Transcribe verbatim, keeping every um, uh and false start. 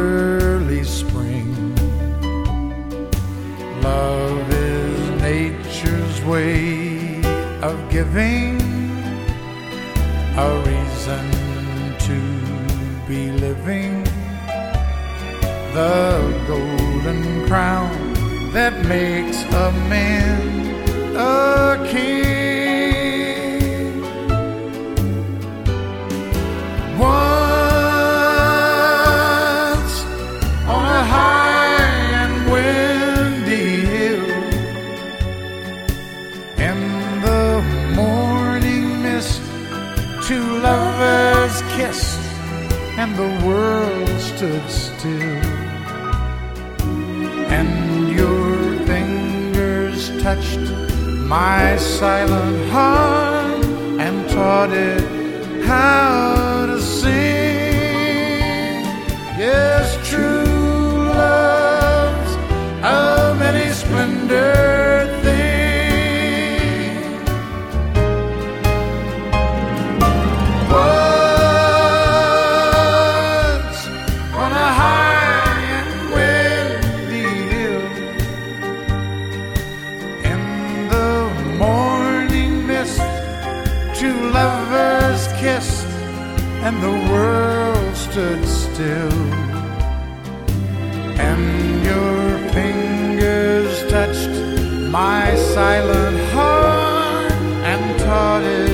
early spring. Love is nature's way of giving a reason to be living, the golden crown that makes a man a king. Once on a high and windy hill, in the morning mist, two lovers kissed and the world stood still, and your fingers touched my silent heart and taught it how to sing. Yes, true love's a many splendored thing. Once on a high and windy hill, in the morning mist, two lovers kissed and the world stood still, and your fingers touched my silent heart and taught it